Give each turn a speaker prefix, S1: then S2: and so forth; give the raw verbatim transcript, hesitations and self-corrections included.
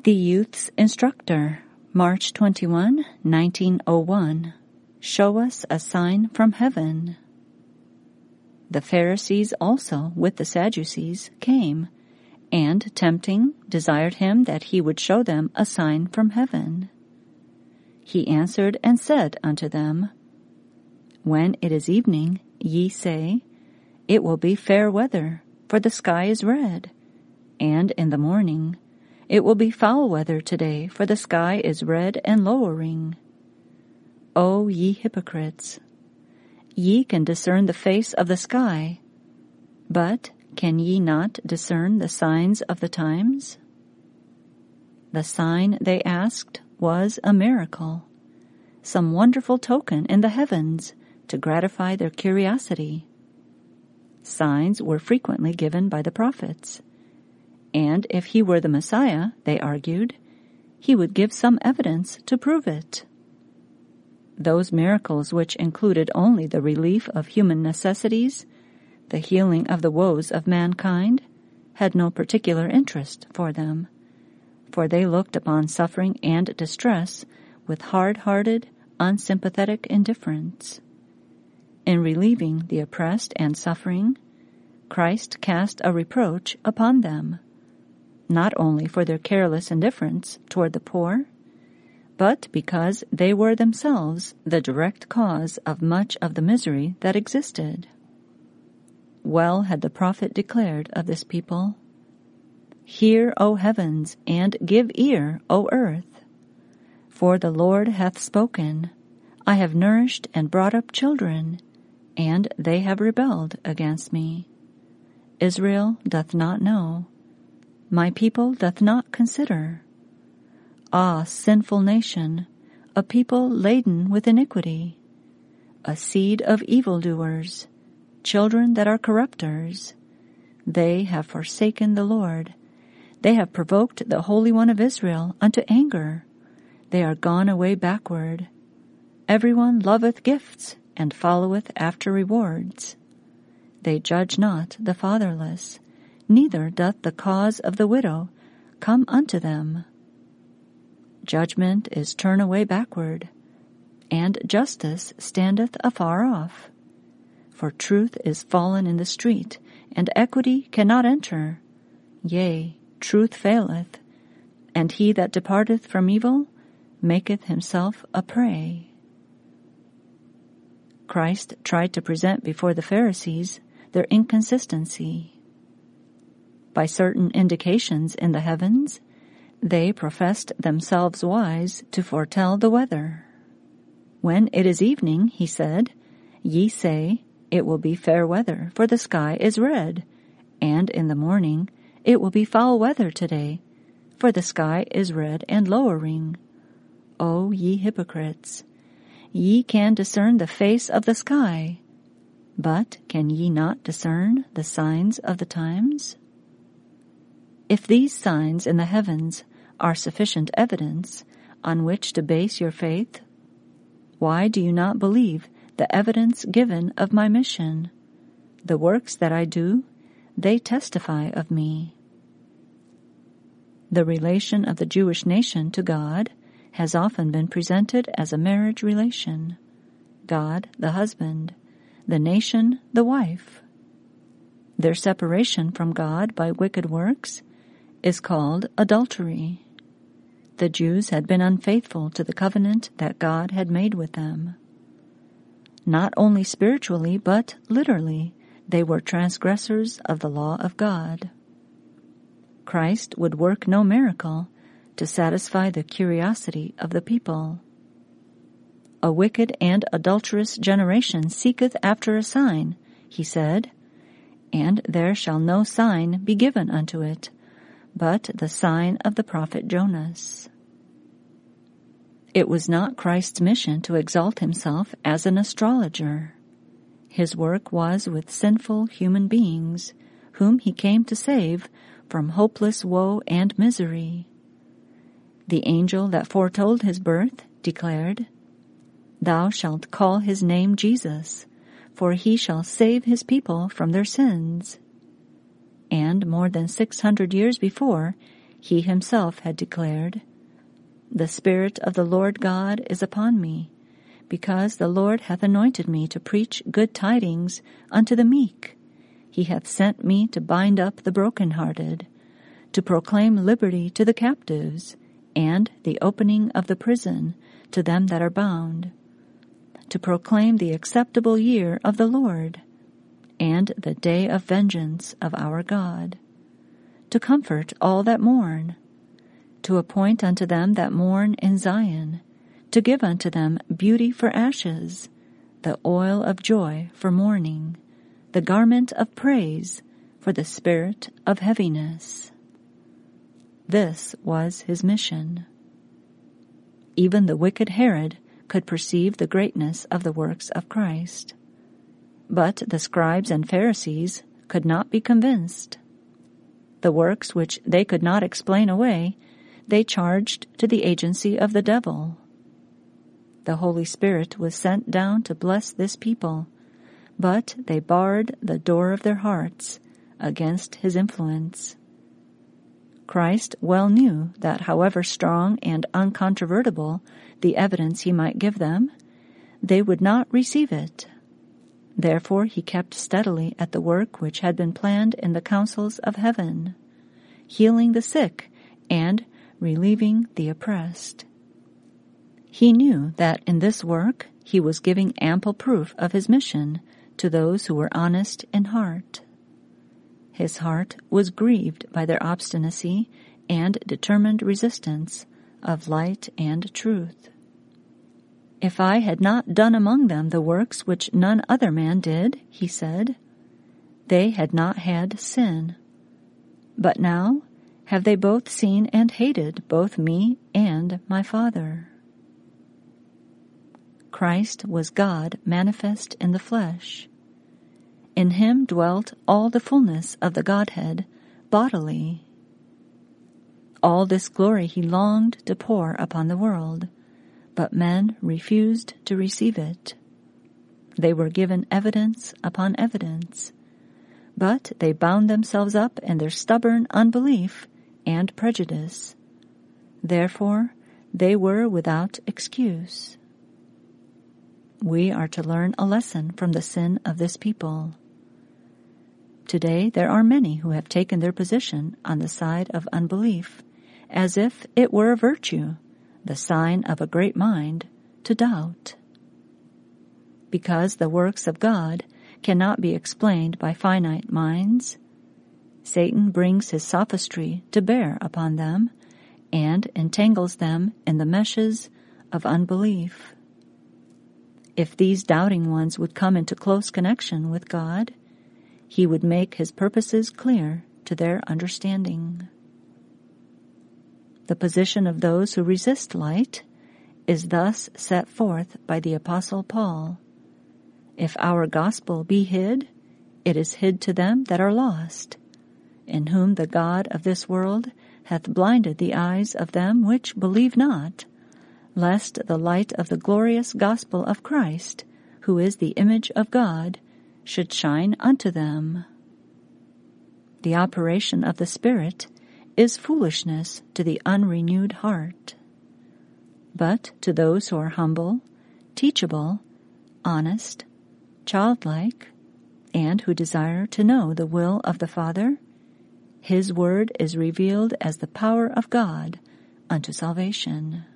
S1: The Youth's Instructor, March twenty-first, nineteen oh one. Show us a sign from heaven. The Pharisees also, with the Sadducees, came, and, tempting, desired him that he would show them a sign from heaven. He answered and said unto them, When it is evening, ye say, It will be fair weather, for the sky is red. And in the morning, It will be foul weather today, for the sky is red and lowering. O ye hypocrites! Ye can discern the face of the sky, but can ye not discern the signs of the times? The sign, they asked, was a miracle, some wonderful token in the heavens to gratify their curiosity. Signs were frequently given by the prophets, and if he were the Messiah, they argued, he would give some evidence to prove it. Those miracles which included only the relief of human necessities, the healing of the woes of mankind, had no particular interest for them, for they looked upon suffering and distress with hard-hearted, unsympathetic indifference. In relieving the oppressed and suffering, Christ cast a reproach upon them, not only for their careless indifference toward the poor, but because they were themselves the direct cause of much of the misery that existed. Well had the prophet declared of this people, Hear, O heavens, and give ear, O earth. For the Lord hath spoken, I have nourished and brought up children, and they have rebelled against me. Israel doth not know, my people doth not consider. Ah, sinful nation, a people laden with iniquity, a seed of evildoers, children that are corrupters. They have forsaken the Lord. They have provoked the Holy One of Israel unto anger. They are gone away backward. Everyone loveth gifts, and followeth after rewards. They judge not the fatherless, neither doth the cause of the widow come unto them. Judgment is turned away backward, and justice standeth afar off. For truth is fallen in the street, and equity cannot enter. Yea, truth faileth, and he that departeth from evil maketh himself a prey. Christ tried to present before the Pharisees their inconsistency. By certain indications in the heavens, they professed themselves wise to foretell the weather. When it is evening, he said, Ye say, It will be fair weather, for the sky is red. And in the morning, It will be foul weather today, for the sky is red and lowering. O ye hypocrites! Ye can discern the face of the sky, but can ye not discern the signs of the times? If these signs in the heavens are sufficient evidence on which to base your faith, why do you not believe the evidence given of my mission? The works that I do, they testify of me. The relation of the Jewish nation to God has often been presented as a marriage relation. God, the husband, the nation, the wife. Their separation from God by wicked works is called adultery. The Jews had been unfaithful to the covenant that God had made with them. Not only spiritually, but literally, they were transgressors of the law of God. Christ would work no miracle to satisfy the curiosity of the people. A wicked and adulterous generation seeketh after a sign, he said, and there shall no sign be given unto it, but the sign of the prophet Jonas. It was not Christ's mission to exalt himself as an astrologer. His work was with sinful human beings, whom he came to save from hopeless woe and misery. The angel that foretold his birth declared, Thou shalt call his name Jesus, for he shall save his people from their sins. And more than six hundred years before, he himself had declared, "The Spirit of the Lord God is upon me, because the Lord hath anointed me to preach good tidings unto the meek. He hath sent me to bind up the brokenhearted, to proclaim liberty to the captives, and the opening of the prison to them that are bound, to proclaim the acceptable year of the Lord, and the day of vengeance of our God, to comfort all that mourn, to appoint unto them that mourn in Zion, to give unto them beauty for ashes, the oil of joy for mourning, the garment of praise for the spirit of heaviness." This was his mission. Even the wicked Herod could perceive the greatness of the works of Christ. But the scribes and Pharisees could not be convinced. The works which they could not explain away, they charged to the agency of the devil. The Holy Spirit was sent down to bless this people, but they barred the door of their hearts against his influence. Christ well knew that however strong and uncontrovertible the evidence he might give them, they would not receive it. Therefore he kept steadily at the work which had been planned in the councils of heaven, healing the sick and relieving the oppressed. He knew that in this work he was giving ample proof of his mission to those who were honest in heart. His heart was grieved by their obstinacy and determined resistance of light and truth. "If I had not done among them the works which none other man did," he said, "they had not had sin. But now have they both seen and hated both me and my Father." Christ was God manifest in the flesh. In him dwelt all the fullness of the Godhead bodily. All this glory he longed to pour upon the world, but men refused to receive it. They were given evidence upon evidence, but they bound themselves up in their stubborn unbelief and prejudice. Therefore, they were without excuse. We are to learn a lesson from the sin of this people. Today there are many who have taken their position on the side of unbelief, as if it were a virtue, the sign of a great mind, to doubt. Because the works of God cannot be explained by finite minds, Satan brings his sophistry to bear upon them and entangles them in the meshes of unbelief. If these doubting ones would come into close connection with God, he would make his purposes clear to their understanding. The position of those who resist light is thus set forth by the Apostle Paul. "If our gospel be hid, it is hid to them that are lost, in whom the God of this world hath blinded the eyes of them which believe not, lest the light of the glorious gospel of Christ, who is the image of God, should shine unto them." The operation of the Spirit is foolishness to the unrenewed heart. But to those who are humble, teachable, honest, childlike, and who desire to know the will of the Father, his word is revealed as the power of God unto salvation.